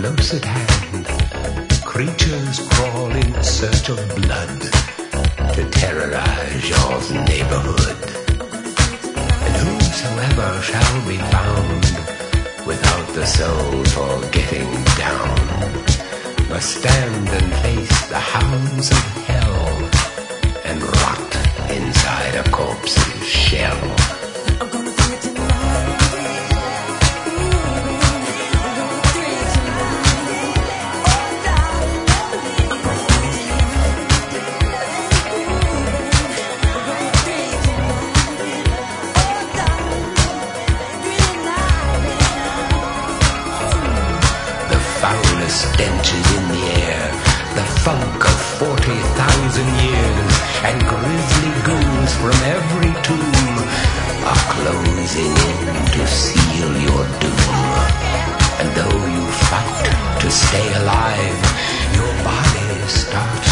close at hand, creatures crawl in search of blood to terrorize your neighborhood. And whosoever shall be found without the soul for getting down must stand and face the hounds of hell and rot inside a corpse's shell. Stenches in the air, the funk of 40,000 years, and grisly ghouls from every tomb are closing in to seal your doom. And though you fight to stay alive, your body starts